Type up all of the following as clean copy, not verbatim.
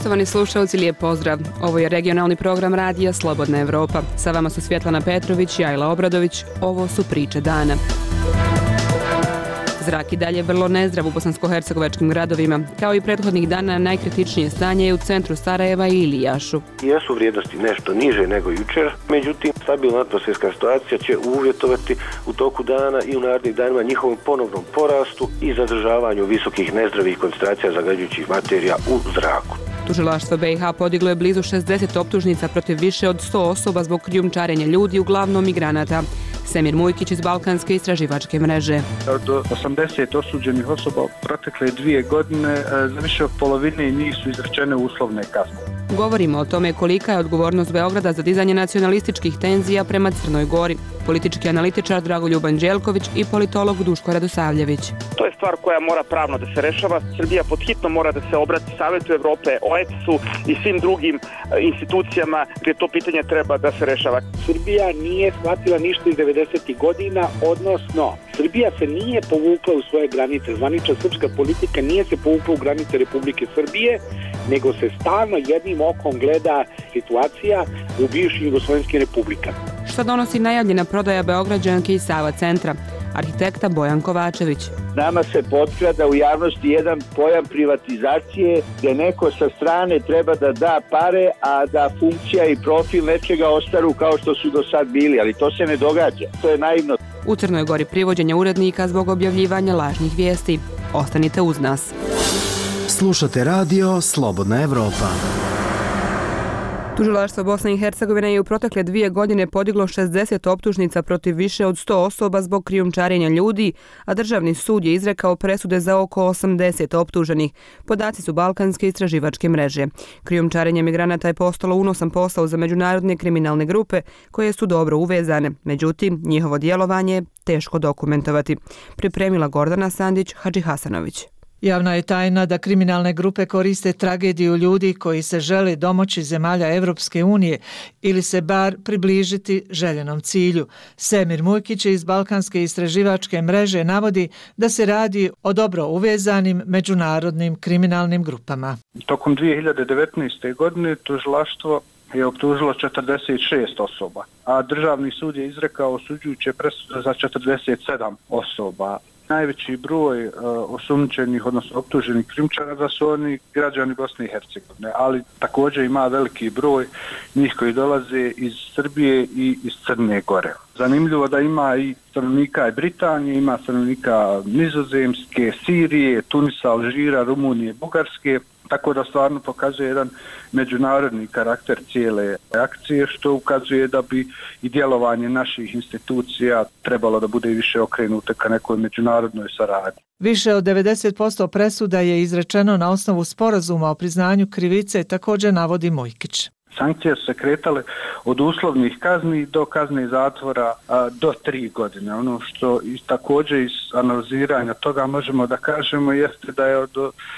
Poštovani slušalci, lijep pozdrav. Ovo je regionalni program radija Slobodna Evropa. Sa vama su Svjetlana Petrović i Ajla Obradović. Ovo su priče dana. Zrak i dalje vrlo nezdrav u bosansko-hercegovačkim gradovima. Kao i prethodnih dana, najkritičnije stanje je u centru Sarajeva i Ilijašu. Jesu vrijednosti nešto niže nego jučer, međutim, stabilna atmosferska situacija će uvjetovati u toku dana i u narednih danima njihovom ponovnom porastu i zadržavanju visokih nezdravih koncentracija zagađujućih materija u zraku. Tužilaštvo BiH podiglo je blizu 60 optužnica protiv više od 100 osoba zbog krijumčarenja ljudi, uglavnom migranata. Semir Mujkić iz Balkanske istraživačke mreže. Od 80 osuđenih osoba protekle 2 godine, za više od polovine njih su izrečene uslovne kazne. Govorimo o tome kolika je odgovornost Beograda za dizanje nacionalističkih tenzija prema Crnoj Gori. Politički analitičar Dragoljuban Đelković i politolog Duško Radosavljević. To je stvar koja mora pravno da se rešava. Srbija podhitno mora da se obrati Savetu Evrope, OECD-u i svim drugim institucijama gdje to pitanje treba da se rešava. Srbija nije shvatila ništa iz 90. godina, odnosno Srbija se nije povukla u svoje granice. Zvanična srpska politika nije se povukla u granice Republike Srbije, nego se stalno jednim okom gleda situacija u bivšim jugoslovenskim republikama. Što donosi najavljena prodaja Beograđanke i Sava centra? Arhitekta Bojan Kovačević. Nama se potkrada u javnosti jedan pojam privatizacije gdje neko sa strane treba da da pare, a da funkcija i profil nečega ostaru kao što su do sad bili, ali to se ne događa. To je naivno. U Crnoj Gori privođenje urednika zbog objavljivanja lažnih vijesti. Ostanite uz nas. Slušate radio Slobodna Evropa. Tužilaštvo Bosne i Hercegovine je u protekle 2 godine podiglo 60 optužnica protiv više od 100 osoba zbog krijumčarenja ljudi, a državni sud je izrekao presude za oko 80 optuženih. Podaci su Balkanske istraživačke mreže. Krijumčarenje migranata je postalo unosan posao za međunarodne kriminalne grupe koje su dobro uvezane. Međutim, njihovo djelovanje je teško dokumentovati. Pripremila Gordana Sandić Hadžihasanović. Javna je tajna da kriminalne grupe koriste tragediju ljudi koji se žele domoći zemalja Evropske unije ili se bar približiti željenom cilju. Semir Mujkić iz Balkanske istraživačke mreže navodi da se radi o dobro uvezanim međunarodnim kriminalnim grupama. Tokom 2019. godine tužilaštvo je optužilo 46 osoba, a državni sud je izrekao osuđujuće presude za 47 osoba. Najveći broj osumnjičenih, odnosno optuženih krijumčara su oni građani Bosne i Hercegovine, ali također ima veliki broj njih koji dolaze iz Srbije i iz Crne Gore. Zanimljivo da ima i stanovnika i Britanije, ima stanovnika Nizozemske, Sirije, Tunisa, Alžira, Rumunije, Bugarske, tako da stvarno pokazuje jedan međunarodni karakter cijele akcije, što ukazuje da bi i djelovanje naših institucija trebalo da bude više okrenuto ka nekoj međunarodnoj saradnji. Više od 90% presuda je izrečeno na osnovu sporazuma o priznanju krivice, također navodi Mujkić. Sankcije su se kretale od uslovnih kazni do kazne zatvora do 3 godine. Ono što i također iz analiziranja toga možemo da kažemo jeste da je od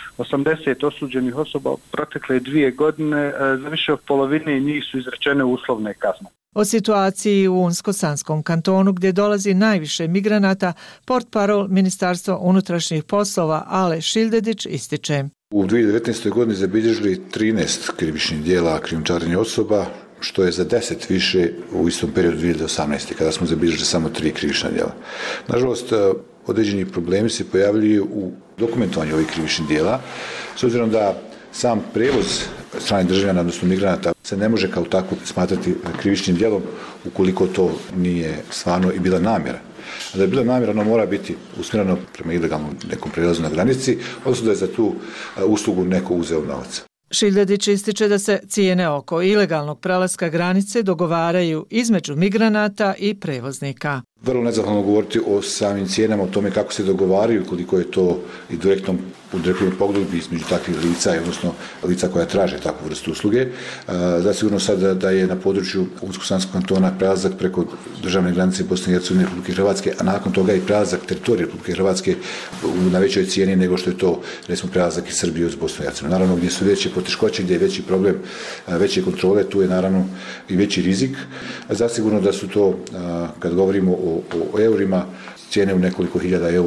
80 osuđenih osoba protekle 2 godine za više od polovine njih su izrečene uslovne kazne. O situaciji u Unsko-Sanskom kantonu gdje dolazi najviše migranata, portparol Ministarstva unutrašnjih poslova Ale Šildedić ističe. U 2019. godini zabilježili 13 krivičnih djela krijumčarenja osoba, što je za 10 više u istom periodu 2018. kada smo zabilježili samo 3 krivična djela. Nažalost, određeni problemi se pojavljuju u dokumentovanju ovih krivičnih djela, s obzirom da sam prevoz stranih državljana, odnosno migranata, se ne može kao tako smatrati krivičnim djelom ukoliko to nije stvarno i bila namjera. A da je bila namjera, ono mora biti usmjereno prema ilegalnom nekom prelazu na granici, odnosno da je za tu uslugu neko uzeo novac. Šildedić ističe da se cijene oko ilegalnog prelaska granice dogovaraju između migranata i prevoznika. Vrlo nezahvalno govoriti o samim cijenama, o tome kako se dogovaraju, koliko je to i direktnom pogodbi između takvih lica, odnosno lica koja traže takvu vrstu usluge. Zasigurno sad da je na području Unsko-Sanskog kantona prelazak preko državne granice Bosne i Hercegovine i Republike Hrvatske, a nakon toga i prelazak teritorije Republike Hrvatske na većoj cijeni nego što je to, recimo, prelazak iz Srbije uz Bosnu i Hercegovinu. Naravno, gdje su veće poteškoće, gdje je veći problem, veće kontrole, tu je naravno i veći rizik. Zasigurno da su to, kad govorimo o eurima, cijene u nekoliko hiljada eura.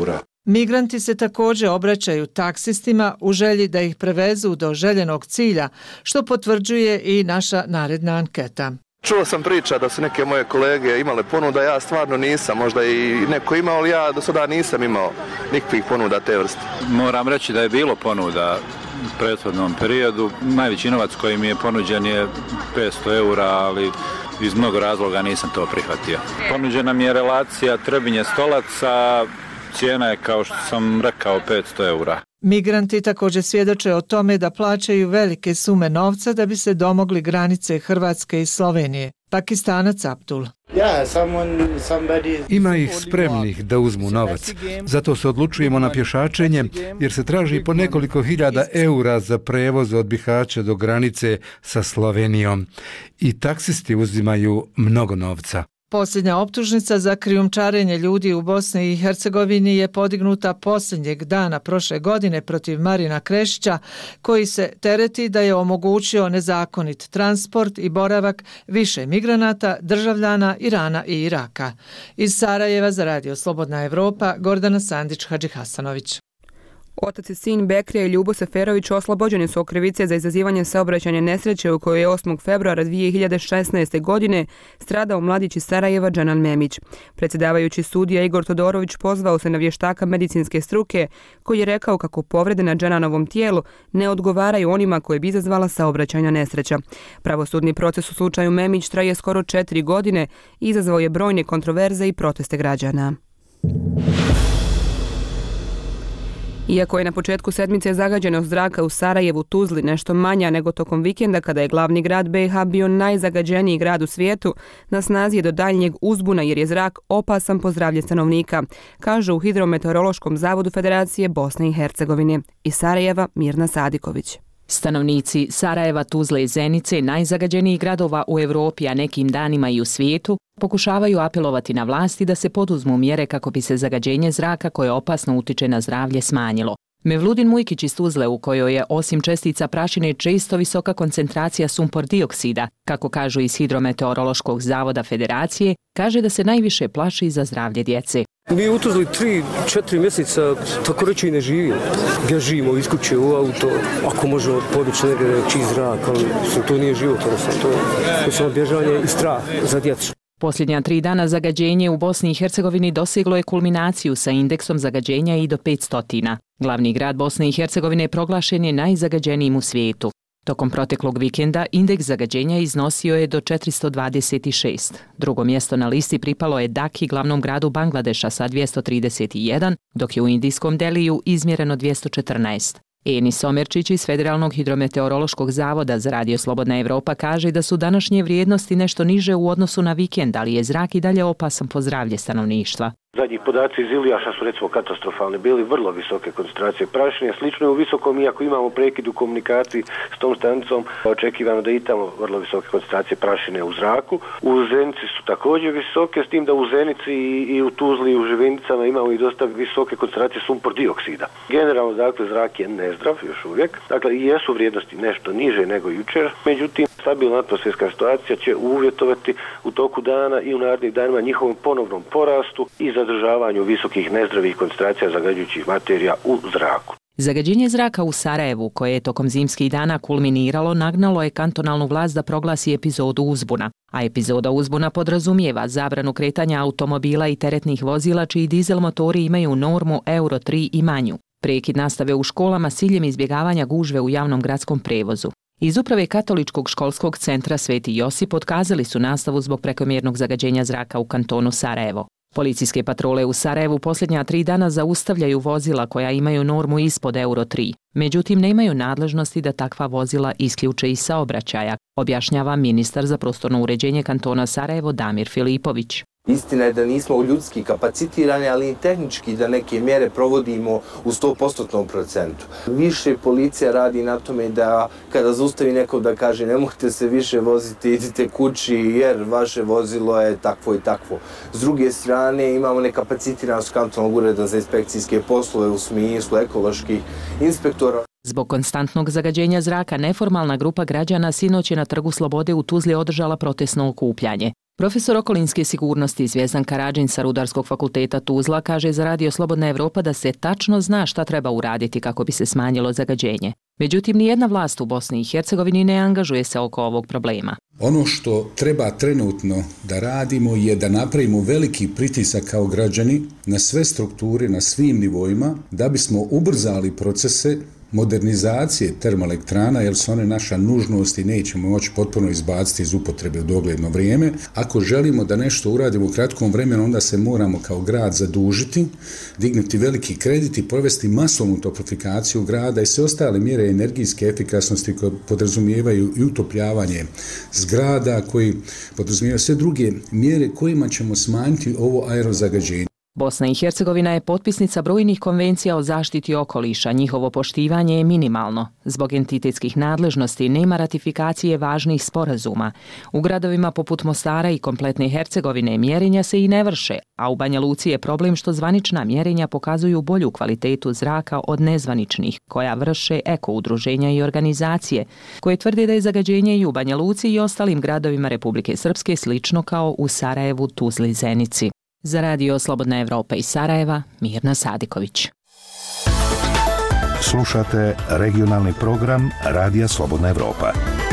Migranti se također obraćaju taksistima u želji da ih prevezu do željenog cilja, što potvrđuje i naša naredna anketa. Čuo sam priča da su neke moje kolege imale ponuda, ja stvarno nisam, možda i neko imao, ali ja do sada nisam imao nikakvih ponuda te vrste. Moram reći da je bilo ponuda u prethodnom periodu. Najveći novac koji mi je ponuđen je 500 eura, ali iz mnogo razloga nisam to prihvatio. Ponuđena mi je relacija Trebinje-Stolac, a cijena je, kao što sam rekao, 500 eura. Migranti također svjedoče o tome da plaćaju velike sume novca da bi se domogli granice Hrvatske i Slovenije. Pakistanac Abdul. Ima ih spremnih da uzmu novac. Zato se odlučujemo na pješačenje, jer se traži po nekoliko hiljada eura za prevoz od Bihaća do granice sa Slovenijom. I taksisti uzimaju mnogo novca. Posljednja optužnica za krijumčarenje ljudi u Bosni i Hercegovini je podignuta posljednjeg dana prošle godine protiv Marina Krešića, koji se tereti da je omogućio nezakonit transport i boravak više migranata, državljana Irana i Iraka. Iz Sarajeva za Radio Slobodna Evropa, Gordana Sandić-Hadžihasanović. Otac i sin Bekrija i Ljubo Seferović oslobođeni su od krivice za izazivanje saobraćajne nesreće u kojoj je 8. februara 2016. godine stradao mladić iz Sarajeva Džanan Memić. Predsjedavajući sudija Igor Todorović pozvao se na vještaka medicinske struke koji je rekao kako povrede na Džananovom tijelu ne odgovaraju onima koje bi izazvala saobraćajna nesreća. Pravosudni proces u slučaju Memić traje skoro 4 godine i izazvao je brojne kontroverze i proteste građana. Iako je na početku sedmice zagađenost zraka u Sarajevu, Tuzli nešto manja nego tokom vikenda kada je glavni grad BiH bio najzagađeniji grad u svijetu, na snazi je do daljnjeg uzbuna jer je zrak opasan po zdravlje stanovnika, kažu u Hidrometeorološkom zavodu Federacije Bosne i Hercegovine. Iz Sarajeva Mirna Sadiković. Stanovnici Sarajeva, Tuzle i Zenice, najzagađenijih gradova u Europi, a nekim danima i u svijetu, pokušavaju apelovati na vlasti da se poduzmu mjere kako bi se zagađenje zraka koje opasno utiče na zdravlje smanjilo. Mevludin Mujkić iz Tuzle, u kojoj je osim čestica prašine često visoka koncentracija sumpor dioksida, kako kažu iz Hidrometeorološkog zavoda Federacije, kaže da se najviše plaši za zdravlje djece. Mi u Tuzli 3-4 mjeseca tako reći i ne živimo. Ja živimo iz kuće u auto, ako možemo pobići negdje čist zrak, ali to nije život, to je samo bježanje i strah za djecu. Posljednja 3 dana zagađenje u Bosni i Hercegovini doseglo je kulminaciju sa indeksom zagađenja i do 500. Glavni grad Bosne i Hercegovine proglašen je najzagađenijim u svijetu. Tokom proteklog vikenda indeks zagađenja iznosio je do 426. Drugo mjesto na listi pripalo je Daki, glavnom gradu Bangladeša, sa 231, dok je u indijskom Deliju izmjereno 214. Enis Somerčić iz Federalnog hidrometeorološkog zavoda za Radio Slobodna Evropa kaže da su današnje vrijednosti nešto niže u odnosu na vikend, ali je zrak i dalje opasan po zdravlje stanovništva. Zadnji podaci iz Ilijaša su recimo katastrofalni, bili vrlo visoke koncentracije prašine, slično je u Visokom, iako imamo prekid u komunikaciji s tom stanicom, očekivano da i tamo vrlo visoke koncentracije prašine u zraku. U Zenici su također visoke, s tim da u Zenici i u Tuzli i u Živinicama imamo i dosta visoke koncentracije sumpor dioksida. Generalno, dakle, zrak je nezdrav još uvijek, dakle, i jesu vrijednosti nešto niže nego jučer, međutim, stabilna atmosferska situacija će uvjetovati u toku dana i u narednih danima njihovom ponovnom porastu i zadržavanju visokih nezdravih koncentracija zagađujućih materija u zraku. Zagađenje zraka u Sarajevu, koje je tokom zimskih dana kulminiralo, nagnalo je kantonalnu vlast da proglasi epizodu uzbuna. A epizoda uzbuna podrazumijeva zabranu kretanja automobila i teretnih vozila čiji dizel motori imaju normu Euro 3 i manju. Prekid nastave u školama s ciljem izbjegavanja gužve u javnom gradskom prevozu. Iz uprave Katoličkog školskog centra Sveti Josip otkazali su nastavu zbog prekomjernog zagađenja zraka u kantonu Sarajevo. Policijske patrole u Sarajevu posljednja 3 dana zaustavljaju vozila koja imaju normu ispod Euro 3. Međutim, nemaju nadležnosti da takva vozila isključe iz saobraćaja, objašnjava ministar za prostorno uređenje kantona Sarajevo Damir Filipović. Istina je da nismo ljudski kapacitirani, ali i tehnički da neke mjere provodimo u 100% %. Više policija radi na tome da kada zaustavi neko da kaže ne možete se više voziti, idite kući jer vaše vozilo je takvo i takvo. S druge strane imamo nekapacitiranost kantonalnog ureda za inspekcijske poslove u smislu ekoloških inspektora. Zbog konstantnog zagađenja zraka, neformalna grupa građana sinoć je na Trgu Slobode u Tuzli održala protestno okupljanje. Profesor okolinske sigurnosti Zvjezdan Karadžin sa Rudarskog fakulteta Tuzla kaže za Radio Slobodna Evropa da se tačno zna šta treba uraditi kako bi se smanjilo zagađenje. Međutim, nijedna vlast u Bosni i Hercegovini ne angažuje se oko ovog problema. Ono što treba trenutno da radimo je da napravimo veliki pritisak kao građani na sve strukture, na svim nivoima, da bismo ubrzali procese modernizacije termoelektrana, jer su one naša nužnost i nećemo moći potpuno izbaciti iz upotrebe u dogledno vrijeme. Ako želimo da nešto uradimo u kratkom vremenu, onda se moramo kao grad zadužiti, dignuti veliki kredit i provesti masovnu toplifikaciju grada i sve ostale mjere energijske efikasnosti koje podrazumijevaju i utopljavanje zgrada, koji podrazumijevaju sve druge mjere kojima ćemo smanjiti ovo aerozagađenje. Bosna i Hercegovina je potpisnica brojnih konvencija o zaštiti okoliša, njihovo poštivanje je minimalno. Zbog entitetskih nadležnosti nema ratifikacije važnih sporazuma. U gradovima poput Mostara i kompletne Hercegovine mjerenja se i ne vrše, a u Banja Luci je problem što zvanična mjerenja pokazuju bolju kvalitetu zraka od nezvaničnih, koja vrše eko-udruženja i organizacije, koje tvrde da je zagađenje i u Banja Luci i ostalim gradovima Republike Srpske slično kao u Sarajevu, Tuzli, Zenici. Za Radio Slobodna Evropa iz Sarajeva, Mirna Sadiković. Slušate regionalni program Radija Slobodna Evropa.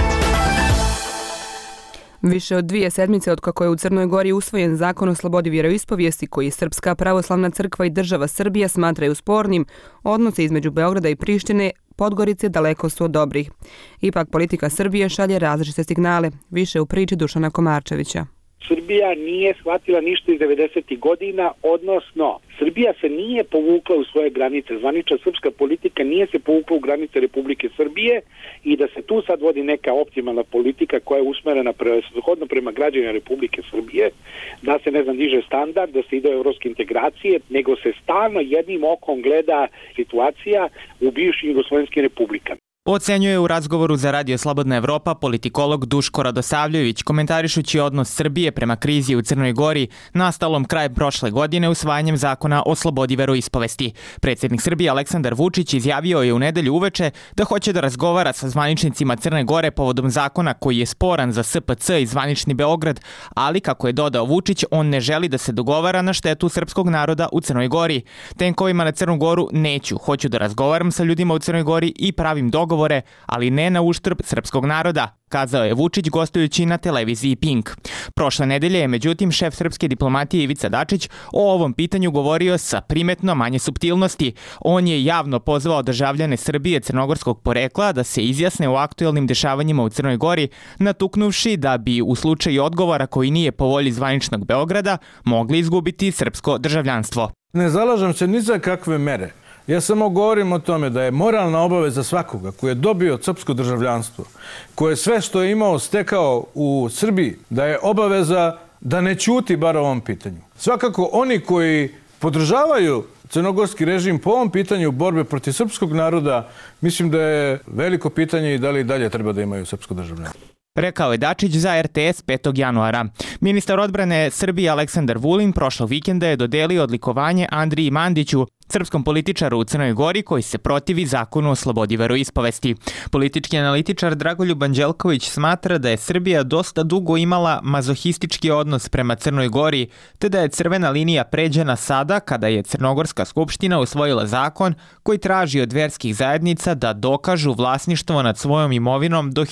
Više od 2 sedmice otkako je u Crnoj Gori usvojen zakon o slobodi vjeroispovijesti koji Srpska pravoslavna crkva i država Srbija smatraju spornim, odnose između Beograda i Prištine, Podgorice daleko su od dobrih. Ipak politika Srbije šalje različite signale. Više u priči Dušana Komarčevića. Srbija nije shvatila ništa iz 90. godina, odnosno Srbija se nije povukla u svoje granice. Zvanična srpska politika nije se povukla u granice Republike Srbije i da se tu sad vodi neka optimalna politika koja je usmerena shodno prema građanima Republike Srbije, da se diže standard, da se ide u evropske integracije, nego se stalno jednim okom gleda situacija u bivšim jugoslovenskim republikama. Ocenjuje u razgovoru za Radio Slobodna Evropa politikolog Duško Radosavljević, komentarišući odnos Srbije prema krizi u Crnoj Gori nastalom krajem prošle godine usvajanjem zakona o slobodi veroispovesti. Predsjednik Srbije Aleksandar Vučić izjavio je u nedelju uveče da hoće da razgovara sa zvaničnicima Crne Gore povodom zakona koji je sporan za SPC i zvanični Beograd, ali kako je dodao Vučić, on ne želi da se dogovara na štetu srpskog naroda u Crnoj Gori. Tenkovima na Crnu Goru neću, hoću da razgovaram sa ljudima u Crnoj Gori i pravim dogovore, ali ne na uštrb srpskog naroda, kazao je Vučić gostujući na televiziji Pink. Prošle nedelje je međutim šef srpske diplomatije Ivica Dačić o ovom pitanju govorio sa primetno manje suptilnosti. On je javno pozvao državljane Srbije crnogorskog porekla da se izjasne o aktuelnim dešavanjima u Crnoj Gori, natuknuvši da bi u slučaju odgovora koji nije po volji zvaničnog Beograda mogli izgubiti srpsko državljanstvo. Ne zalažem se ni za kakve mere. Ja samo govorim o tome da je moralna obaveza svakoga koji je dobio srpsko državljanstvo, koje sve što je imao stekao u Srbiji, da je obaveza da ne ćuti bar o ovom pitanju. Svakako oni koji podržavaju crnogorski režim po ovom pitanju borbe protiv srpskog naroda, mislim da je veliko pitanje i da li dalje treba da imaju srpsko državljanstvo. Rekao je Dačić za RTS 5. januara. Ministar odbrane Srbije Aleksandar Vulin prošlog vikenda je dodelio odlikovanje Andriji Mandiću, srpskom političaru u Crnoj Gori koji se protivi zakonu o slobodi veroispovesti. Politički analitičar Dragoljub Anđelković smatra da je Srbija dosta dugo imala mazohistički odnos prema Crnoj Gori, te da je crvena linija pređena sada kada je Crnogorska skupština usvojila zakon koji traži od verskih zajednica da dokažu vlasništvo nad svojom imovinom do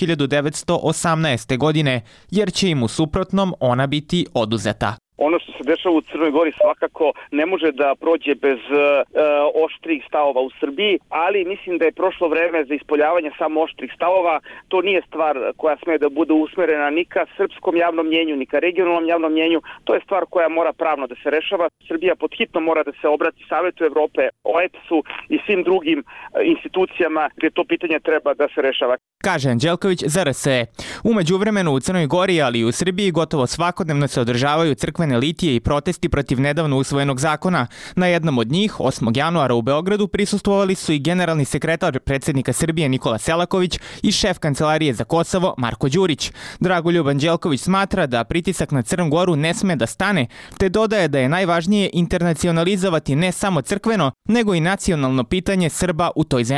1918. godine, jer će im u suprotnom ona biti oduzeta. Ono što se dešava u Crnoj Gori svakako ne može da prođe bez oštrih stavova u Srbiji, ali mislim da je prošlo vreme za ispoljavanje samo oštrih stavova. To nije stvar koja sme da bude usmerena ni ka srpskom javnom mnjenju, ni ka regionalnom javnom mnjenju. To je stvar koja mora pravno da se rešava. Srbija podhitno mora da se obrati Savetu Evrope, OEBS-u i svim drugim institucijama gdje to pitanje treba da se rešava. Kaže Anđelković za RSE. U međuvremenu u Crnoj Gori, ali i u Srbiji gotovo svakodnevno se održavaju crkvene litije i protesti protiv nedavno usvojenog zakona. Na jednom od njih, 8. januara u Beogradu, prisustvovali su i generalni sekretar predsjednika Srbije Nikola Selaković i šef Kancelarije za Kosovo Marko Đurić. Dragoljub Anđelković smatra da pritisak na Crnu Goru ne sme da stane, te dodaje da je najvažnije internacionalizovati ne samo crkveno, nego i nacionalno pitanje Srba u toj zemlji.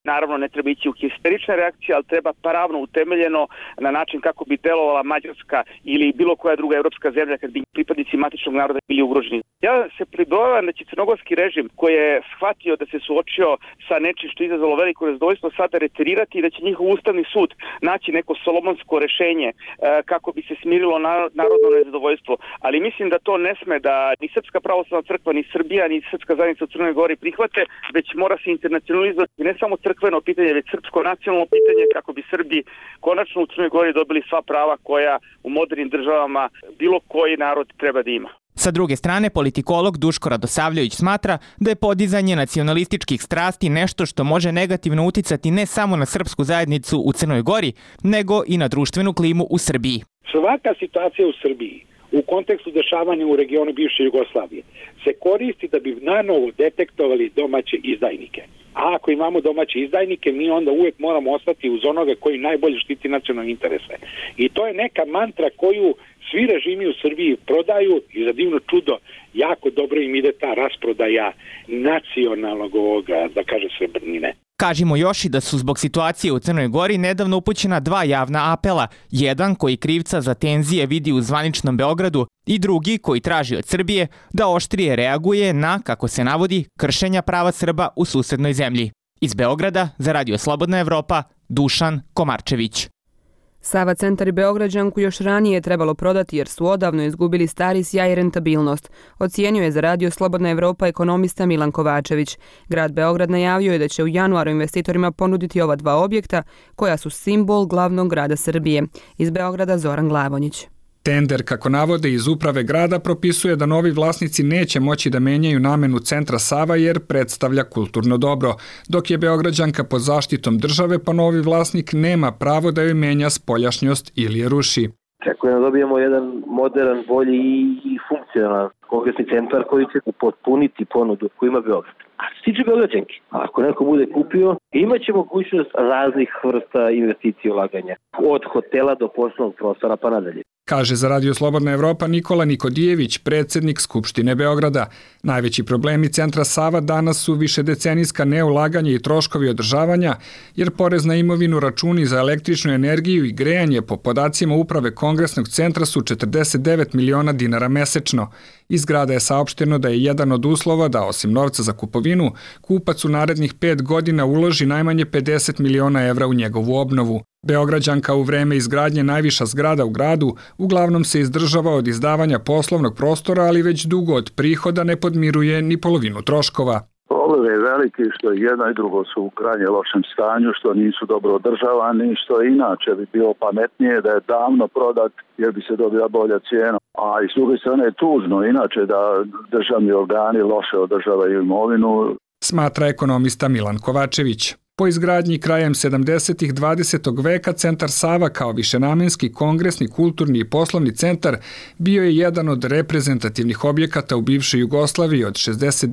Naravno, ne treba ići u histerične reakcije, ali treba pravno utemeljeno na način kako bi delovala Mađarska ili bilo koja druga evropska zemlja kad bi pripadnici matičnog naroda bili ugroženi. Ja se pribojavam da će crnogorski režim koji je shvatio da se suočio sa nečim što je izazvalo veliko nezadovoljstvo sada retirirati i da će njihov ustavni sud naći neko solomonsko rešenje kako bi se smirilo narodno nezadovoljstvo. Ali mislim da to ne sme da ni Srpska pravoslavna crkva, ni Srbija, ni Srpska zajednica u Crnoj Gori prihvate, već mora se internacionalizovati ne samo crkveno pitanje, već srpsko nacionalno pitanje kako bi Srbi konačno u Crnoj Gori dobili sva prava koja u modernim državama bilo koji narod treba da ima. Sa druge strane, politikolog Duško Radosavljević smatra da je podizanje nacionalističkih strasti nešto što može negativno uticati ne samo na srpsku zajednicu u Crnoj Gori, nego i na društvenu klimu u Srbiji. Svaka situacija u Srbiji u kontekstu dešavanja u regionu bivše Jugoslavije se koristi da bi nanovo detektovali domaće izdajnike. A ako imamo domaće izdajnike, mi onda uvijek moramo ostati uz onoga koji najbolje štiti nacionalne interese. I to je neka mantra koju svi režimi u Srbiji prodaju i za divno čudo jako dobro im ide ta rasprodaja nacionalnog ovoga, da kaže srebrnine. Kažimo još i da su zbog situacije u Crnoj Gori nedavno upućena dva javna apela. Jedan koji krivca za tenzije vidi u zvaničnom Beogradu i drugi koji traži od Srbije da oštrije reaguje na, kako se navodi, kršenja prava Srba u susednoj zemlji. Iz Beograda za Radio Slobodna Evropa, Dušan Komarčević. Sava Centar i Beograđanku još ranije je trebalo prodati jer su odavno izgubili stari sjaj i rentabilnost, ocijenio je za Radio Slobodna Evropa ekonomista Milan Kovačević. Grad Beograd najavio je da će u januaru investitorima ponuditi ova dva objekta koja su simbol glavnog grada Srbije. Iz Beograda Zoran Glavonjić. Tender, kako navode iz uprave grada, propisuje da novi vlasnici neće moći da menjaju namenu centra Sava jer predstavlja kulturno dobro, dok je Beograđanka pod zaštitom države pa novi vlasnik nema pravo da joj menja spoljašnjost ili je ruši. Očekujem da dobijemo jedan modern, bolji i funkcionalan kongresni centar koji će potpuniti ponudu koju ima Beograd. A što se tiče Beograđanke, ako neko bude kupio, imaće mogućnost raznih vrsta investicija i ulaganja, od hotela do poslovnog prostora pa nadalje. Kaže za Radio Slobodna Evropa Nikola Nikodijević, predsjednik Skupštine Beograda. Najveći problemi centra Sava danas su višedecenijska neulaganje i troškovi održavanja, jer porez na imovinu, računi za električnu energiju i grejanje po podacima uprave Kongresnog centra su 49 miliona dinara mesečno. Iz grada je saopšteno da je jedan od uslova da, osim novca za kupovinu, kupac u narednih 5 godina uloži najmanje 50 miliona evra u njegovu obnovu. Beograđanka u vreme izgradnje najviša zgrada u gradu uglavnom se izdržava od izdavanja poslovnog prostora, ali već dugo od prihoda ne podmiruje ni polovinu troškova. Problem je veliki što jedno i drugo su u krajnje lošem stanju, što nisu dobro održavani, što inače bi bilo pametnije da je davno prodat jer bi se dobila bolja cijena. A i s druge strane je tužno inače da državni organi loše održavaju imovinu. Smatra ekonomista Milan Kovačević. Po izgradnji krajem 70. 20. veka centar Sava kao višenamenski kongresni, kulturni i poslovni centar bio je jedan od reprezentativnih objekata u bivšoj Jugoslaviji od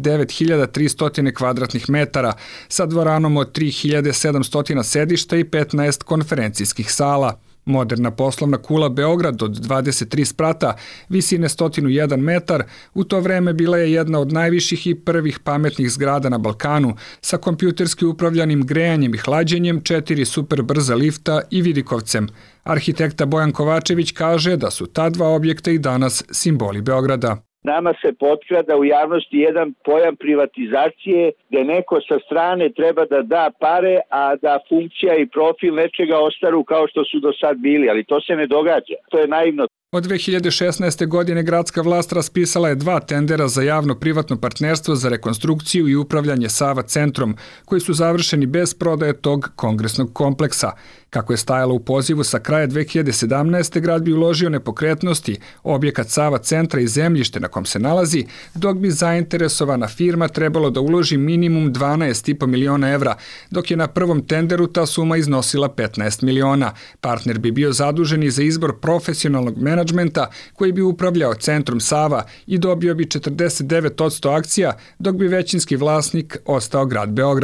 69.300 kvadratnih metara sa dvoranom od 3.700 sedišta i 15 konferencijskih sala. Moderna poslovna kula Beograd od 23 sprata, visine 101 metar, u to vreme bila je jedna od najviših i prvih pametnih zgrada na Balkanu, sa kompjuterski upravljanim grejanjem i hlađenjem, 4 super brza lifta i vidikovcem. Arhitekta Bojan Kovačević kaže da su ta dva objekta i danas simboli Beograda. Nama se potkrada u javnosti jedan pojam privatizacije gde neko sa strane treba da da pare, a da funkcija i profil nečega ostaru kao što su do sad bili, ali to se ne događa. To je naivno. Od 2016. godine gradska vlast raspisala je 2 tendera za javno-privatno partnerstvo za rekonstrukciju i upravljanje Sava centrom, koji su završeni bez prodaje tog kongresnog kompleksa. Kako je stajalo u pozivu sa kraja 2017. grad bi uložio nepokretnosti, objekat Sava centra i zemljište na kom se nalazi, dok bi zainteresovana firma trebalo da uloži minimum 12,5 miliona evra, dok je na prvom tenderu ta suma iznosila 15 miliona. Partner bi bio zadužen i za izbor profesionalnog menadžmenta koji bi upravljao centrom Sava i dobio bi 49% akcija, dok bi većinski vlasnik ostao grad Beograd.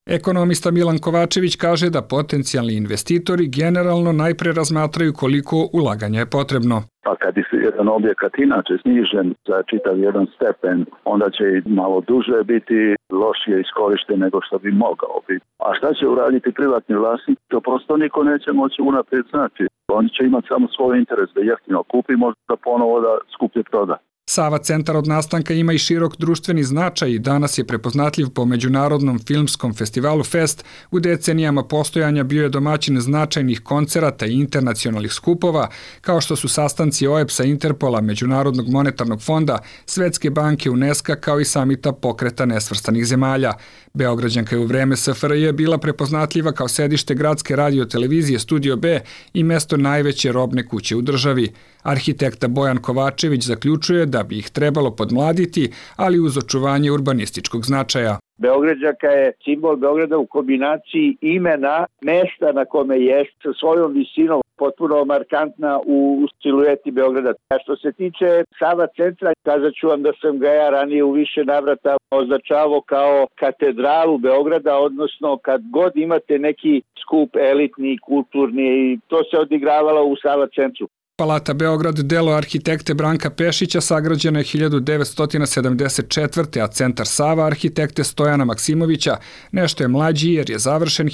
Ekonomista Milan Kovačević kaže da potencijalni investitori generalno najpre razmatraju koliko ulaganja je potrebno. Pa kad je jedan objekat inače snižen za čitav jedan stepen, onda će i malo duže biti lošije iskorišten nego što bi mogao biti. A šta će uraditi privatni vlasnik? To prosto niko neće moći unaprijed znati. Oni će imati samo svoj interes da jeftino kupi, možda ponovo da skuplje proda. Sava centar od nastanka ima i širok društveni značaj i danas je prepoznatljiv po Međunarodnom filmskom festivalu Fest. U decenijama postojanja bio je domaćin značajnih koncerata i internacionalnih skupova, kao što su sastanci OEBS-a, Interpola, Međunarodnog monetarnog fonda, Svetske banke, UNESCO, kao i samita Pokreta nesvrstanih zemalja. Beograđanka je u vreme SFRJ bila prepoznatljiva kao sedište gradske radiotelevizije Studio B i mesto najveće robne kuće u državi. Arhitekta Bojan Kovačević zaključuje da bi ih trebalo podmladiti, ali uz očuvanje urbanističkog značaja. Beograđanka je simbol Beograda u kombinaciji imena, mesta na kome jest, sa svojom visinom, potpuno markantna u silueti Beograda. A što se tiče Sava centra, kazat ću vam da sam ga ja ranije u više navrata označavao kao katedralu Beograda, odnosno kad god imate neki skup elitni, kulturni, to se odigravalo u Sava centru. Palata Beograd, delo arhitekte Branka Pešića, sagrađena je 1974. a centar Sava arhitekte Stojana Maksimovića nešto je mlađi jer je završen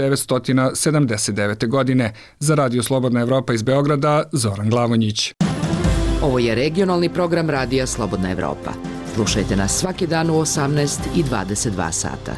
1979. godine. Za Radio Slobodna Evropa iz Beograda, Zoran Glavonjić. Ovo je regionalni program Radija Slobodna Evropa. Slušajte nas svaki dan u 18 i 22 sata.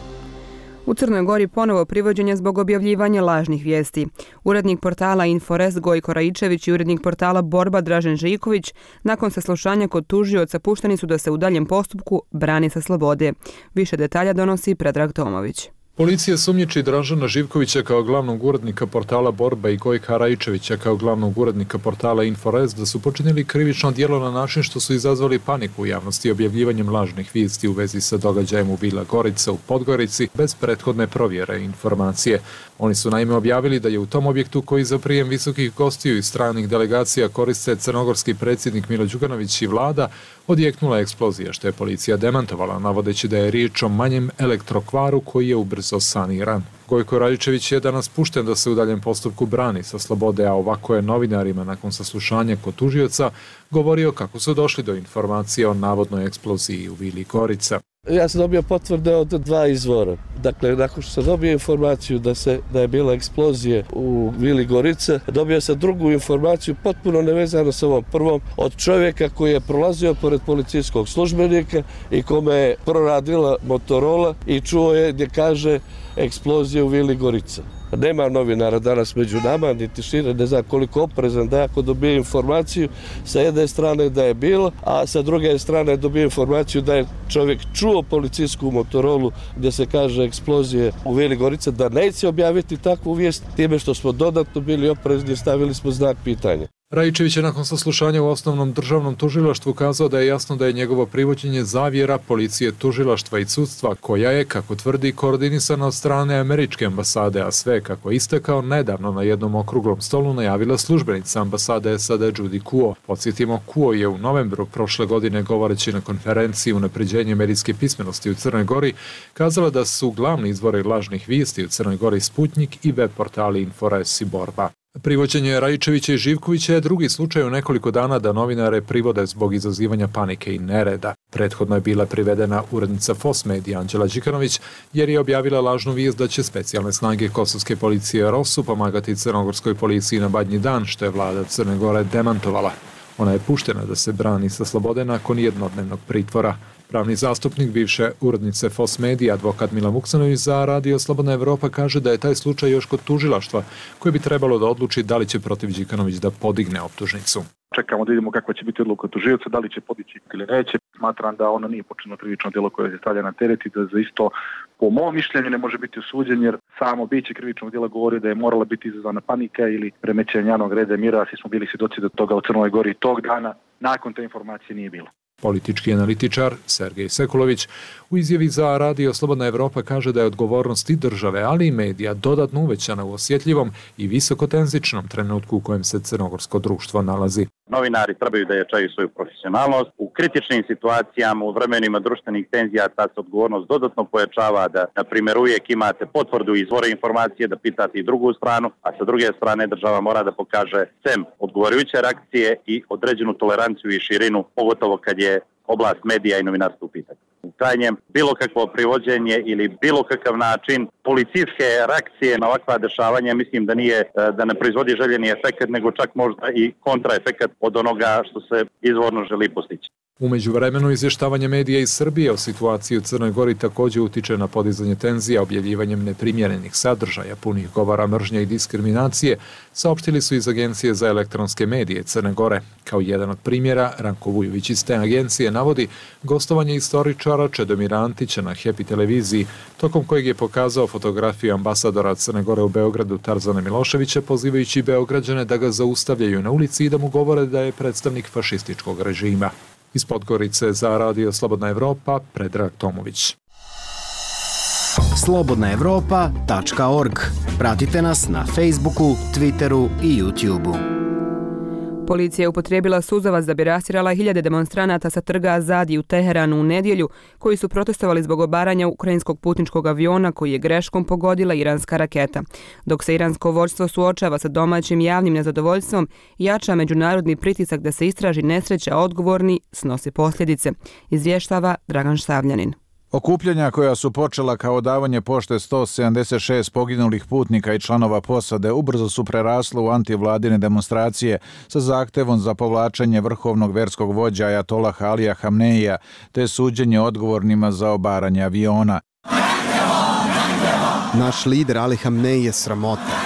U Crnoj Gori ponovo privođenje zbog objavljivanja lažnih vijesti. Urednik portala Inforest Gojko Raičević i urednik portala Borba Dražen Živković nakon saslušanja kod tužioca pušteni su da se u daljem postupku brani sa slobode. Više detalja donosi Predrag Tomović. Policija sumnjiči Dražena Živkovića kao glavnog urednika portala Borba i Gojka Raičevića kao glavnog urednika portala Inforest da su počinili krivično djelo na način što su izazvali paniku u javnosti objavljivanjem lažnih vijesti u vezi sa događajem u Bila Gorica u Podgorici bez prethodne provjere informacije. Oni su naime objavili da je u tom objektu koji za prijem visokih gostiju i stranih delegacija koriste crnogorski predsjednik Milo Đukanović i vlada odjeknula eksplozija, što je policija demantovala, navodeći da je riječ o manjem elektrokvaru koji je ubrzo saniran. Gojko Raičević je danas pušten da se u daljem postupku brani sa slobode, a ovako je novinarima nakon saslušanja kod tužioca govorio kako su došli do informacije o navodnoj eksploziji u Vili Gorica. Ja sam dobio potvrde od dva izvora. Dakle, nakon što sam dobio informaciju da je bila eksplozija u Vili Gorice, dobio sam drugu informaciju potpuno nevezano sa ovom prvom od čovjeka koji je prolazio pored policijskog službenika i kome je proradila Motorola i čuo je gdje kaže eksplozija u Vili Gorica. Nema novinara danas među nama, niti šire, ne znam koliko oprezan da ako dobije informaciju sa jedne strane da je bilo, a sa druge strane dobije informaciju da je čovjek čuo policijsku Motorolu gdje se kaže eksplozije u Vili Gorica, da neće objaviti takvu vijest, time što smo dodatno bili oprezni, stavili smo znak pitanja. Raičević je nakon saslušanja u osnovnom državnom tužilaštvu kazao da je jasno da je njegovo privođenje zavjera policije, tužilaštva i sudstva, koja je, kako tvrdi, koordinisana od strane američke ambasade, a sve, kako je istakao, nedavno na jednom okruglom stolu najavila službenica ambasade SAD Judy Kuo. Podsjetimo, Kuo je u novembru prošle godine, govoreći na konferenciji unapređenje medijske pismenosti u Crnoj Gori, kazala da su glavni izvori lažnih vijesti u Crnoj Gori Sputnik i web portali Infores i Borba. Privođenje Raičevića i Živkovića je drugi slučaj u nekoliko dana da novinare privode zbog izazivanja panike i nereda. Prethodno je bila privedena urednica FOS medija Anđela Đikanović jer je objavila lažnu vijest da će specijalne snage kosovske policije ROSU pomagati crnogorskoj policiji na Badnji dan, što je vlada Crne Gore demantovala. Ona je puštena da se brani sa slobode nakon jednodnevnog pritvora. Pravni zastupnik bivše urednice FOS medija, advokat Milan Vuksanović za Radio Slobodna Evropa kaže da je taj slučaj još kod tužilaštva koje bi trebalo da odluči da li će protiv Đikanović da podigne optužnicu. Čekamo da vidimo kakva će biti odluka tužioca, da li će podići ili neće. Smatram da ono nije počinjeno krivično djelo koje se stavlja na teret i da za isto, po mom mišljenju, ne može biti osuđen jer samo biće krivičnog djela govori da je morala biti izazvana panika ili remećenje javnog reda i mira. Svi smo bili svjedoci da toga u Crnoj Gori tog dana nakon te informacije nije bilo. Politički analitičar Sergej Sekulović u izjavi za Radio Slobodna Evropa kaže da je odgovornost i države, ali i medija dodatno uvećana u osjetljivom i visokotenzičnom trenutku u kojem se crnogorsko društvo nalazi. Novinari trebaju da jačaju svoju profesionalnost. U kritičnim situacijama, u vremenima društvenih tenzija, ta se odgovornost dodatno pojačava da, na primjer, uvijek imate potvrdu izvora informacije, da pitate i drugu stranu, a sa druge strane država mora da pokaže sem odgovarajuće reakcije i određenu toleranciju i širinu, pogotovo kad je oblast medija i novinarstva u pitanju. U krajnjem, bilo kakvo privođenje ili bilo kakav način policijske reakcije na ovakva dešavanja, mislim da ne proizvodi željeni efekt, nego čak možda i kontraefekat od onoga što se izvorno želi postići. U međuvremenu izvještavanje medija iz Srbije o situaciji u Crnoj Gori također utiče na podizanje tenzija objavljivanjem neprimjerenih sadržaja, punih govora mržnje i diskriminacije, saopštili su iz Agencije za elektronske medije Crne Gore. Kao jedan od primjera, Ranko Vujović iz te agencije navodi gostovanje istoričara Čedomira Antića na Happy televiziji, tokom kojeg je pokazao fotografiju ambasadora Crne Gore u Beogradu Tarzana Miloševića, pozivajući Beograđane da ga zaustavljaju na ulici i da mu govore da je predstavnik fašističkog režima. Iz Podgorice za Radio Slobodna Evropa, Predrag Tomović. slobodnaevropa.org. Pratite nas na Facebooku, Twitteru i YouTubeu. Policija je upotrijebila suzavac da bi rastirala hiljade demonstranata sa trga Azadi u Teheranu u nedjelju, koji su protestovali zbog obaranja ukrajinskog putničkog aviona koji je greškom pogodila iranska raketa. Dok se iransko vođstvo suočava sa domaćim javnim nezadovoljstvom, jača međunarodni pritisak da se istraži nesreća, odgovorni snosi posljedice, izvještava Dragan Štavljanin. Okupljanja koja su počela kao davanje pošte 176 poginulih putnika i članova posade ubrzo su prerasle u antivladine demonstracije sa zahtevom za povlačenje vrhovnog verskog vođa Ajatollaha Alija Hamneija te suđenje odgovornima za obaranje aviona. Naš lider Ali Hamnej je sramota.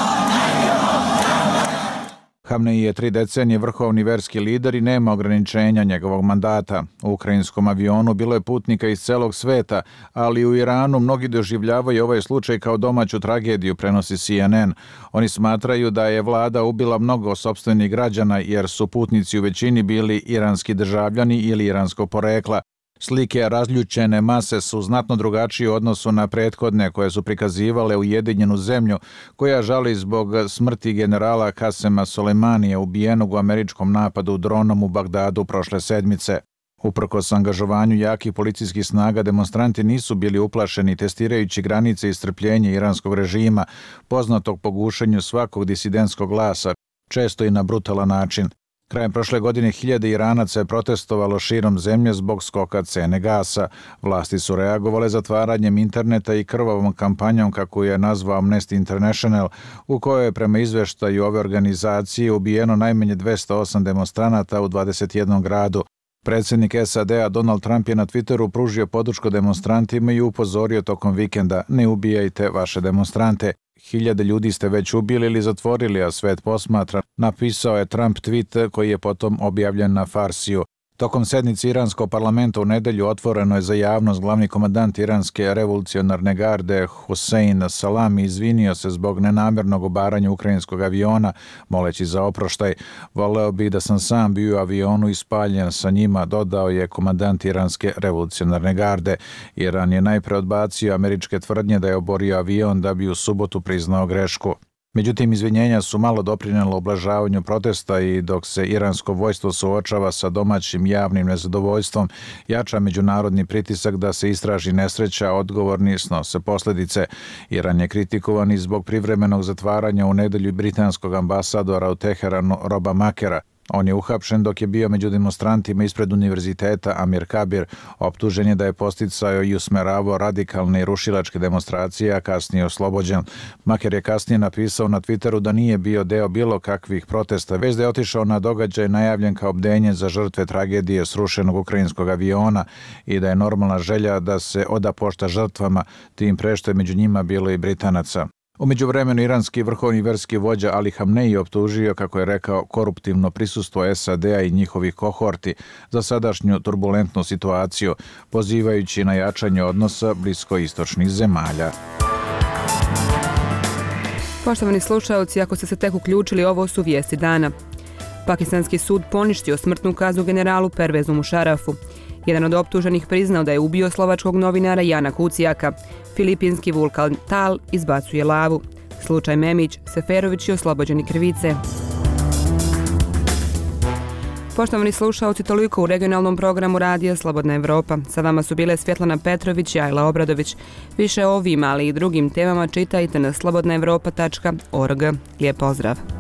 Hamnej je 3 decenije vrhovni verski lider i nema ograničenja njegovog mandata. U ukrajinskom avionu bilo je putnika iz celog sveta, ali u Iranu mnogi doživljavaju ovaj slučaj kao domaću tragediju, prenosi CNN. Oni smatraju da je vlada ubila mnogo sopstvenih građana jer su putnici u većini bili iranski državljani ili iranskog porekla. Slike razljučene mase su znatno drugačije u odnosu na prethodne koje su prikazivale ujedinjenu zemlju koja žali zbog smrti generala Kasema Soleimanija ubijenog u američkom napadu dronom u Bagdadu prošle sedmice. Uprkos angažovanju jakih policijskih snaga, demonstranti nisu bili uplašeni testirajući granice i strpljenje iranskog režima, poznatog po gušenju svakog disidentskog glasa, često i na brutalan način. Krajem prošle godine hiljade Iranaca je protestovalo širom zemlje zbog skoka cene gasa. Vlasti su reagovale zatvaranjem interneta i krvavom kampanjom, kako je nazvao Amnesty International, u kojoj je prema izveštaju ove organizacije ubijeno najmanje 208 demonstranata u 21 gradu. Predsjednik SAD-a Donald Trump je na Twitteru pružio podršku demonstrantima i upozorio tokom vikenda: ne ubijajte vaše demonstrante. Hiljade ljudi ste već ubili ili zatvorili, a svet posmatra, napisao je Trump tweet koji je potom objavljen na Farsiju. Tokom sednice iranskog parlamenta u nedelju otvoreno je za javnost glavni komandant iranske revolucionarne garde Hussein Salami izvinio se zbog nenamjernog obaranja ukrajinskog aviona, moleći za oproštaj. Voleo bi da sam sam bio u avionu i spaljen sa njima, dodao je komandant iranske revolucionarne garde. Iran je najpre odbacio američke tvrdnje da je oborio avion da bi u subotu priznao grešku. Međutim, izvinjenja su malo doprinijela ublažavanju protesta i dok se iransko vojstvo suočava sa domaćim javnim nezadovoljstvom, jača međunarodni pritisak da se istraži nesreća, odgovorni snose posljedice. Iran je kritikovan i zbog privremenog zatvaranja u nedelju britanskog ambasadora u Teheranu Roba Makera. On je uhapšen dok je bio među demonstrantima ispred univerziteta Amir Kabir. Optužen je da je posticao i usmeravao radikalne i rušilačke demonstracije, a kasnije oslobođen. Maker je kasnije napisao na Twitteru da nije bio deo bilo kakvih protesta, već da je otišao na događaj najavljen kao bdenje za žrtve tragedije srušenog ukrajinskog aviona i da je normalna želja da se oda pošta žrtvama, tim pre što je među njima bilo i Britanaca. U međuvremenu iranski vrhovni verski vođa Ali Hamnej je optužio, kako je rekao, koruptivno prisustvo SAD-a i njihovih kohorti za sadašnju turbulentnu situaciju, pozivajući na jačanje odnosa bliskoistočnih zemalja. Poštovani slušaoci, ako ste se tek uključili, ovo su vijesti dana. Pakistanski sud poništio smrtnu kaznu generalu Pervezu Mušarafu. Jedan od optuženih priznao da je ubio slovačkog novinara Jana Kucijaka. Filipinski vulkan Tal izbacuje lavu. Slučaj Memić, Seferović je oslobođeni krivice. Poštovani slušaoci, toliko u regionalnom programu Radija Slobodna Evropa. Sa vama su bile Svjetlana Petrović i Ajla Obradović. Više o ovim, ali i drugim temama čitajte na slobodnaevropa.org. Lijep pozdrav!